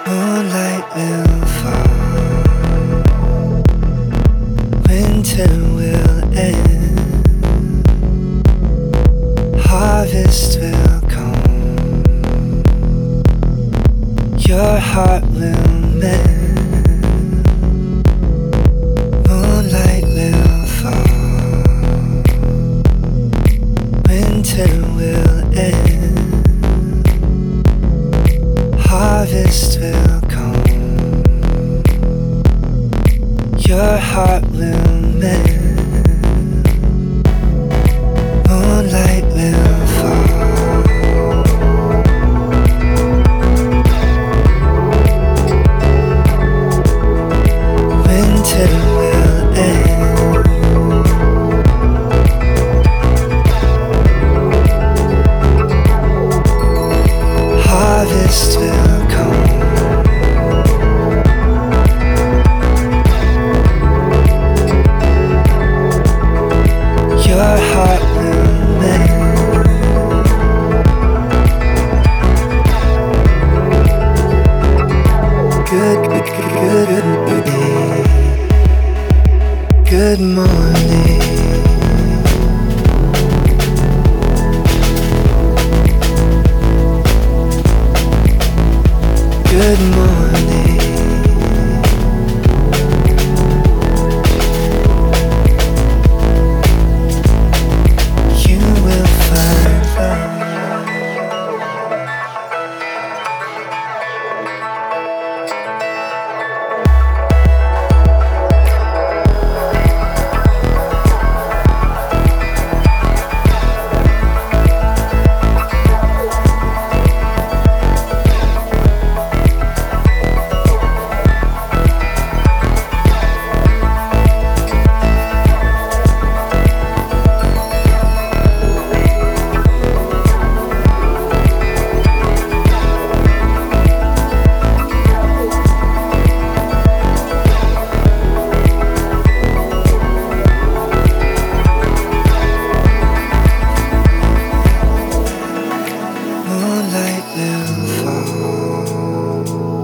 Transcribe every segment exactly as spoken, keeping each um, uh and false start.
Moonlight will fall, winter will end, harvest will come, your heart will mend. Moonlight will fall, winter will end, harvest will come, your heart will mend. Moonlight will fall, winter will end, harvest will come, your heart will mend. Good, good, good, good day. Good morning. Good morning. You will find love. Moonlight will fall,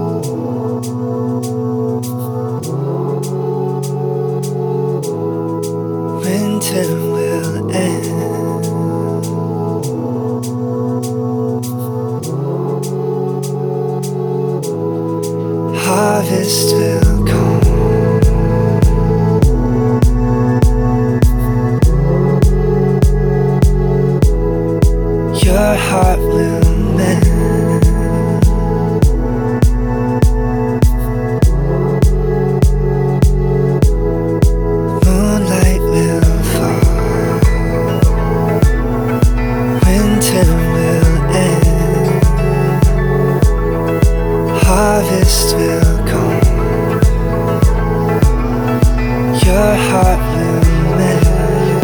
winter will end, harvest will come, your heart will mend. Moonlight will fall, winter will end, harvest will come, your heart will mend.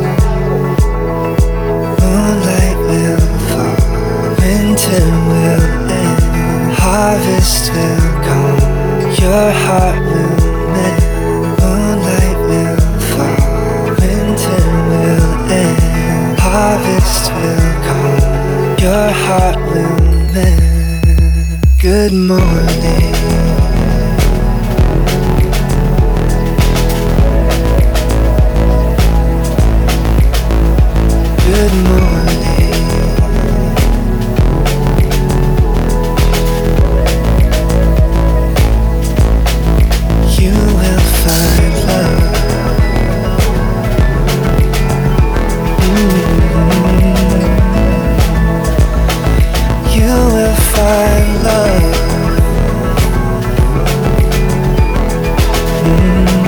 Moonlight will fall, winter will end, harvest will come, your heart will mend. Moonlight will fall, winter will end, harvest will come, your heart will mend. Good morning. Good morning. You will find love. Mm-hmm. You will find love. Mm-hmm.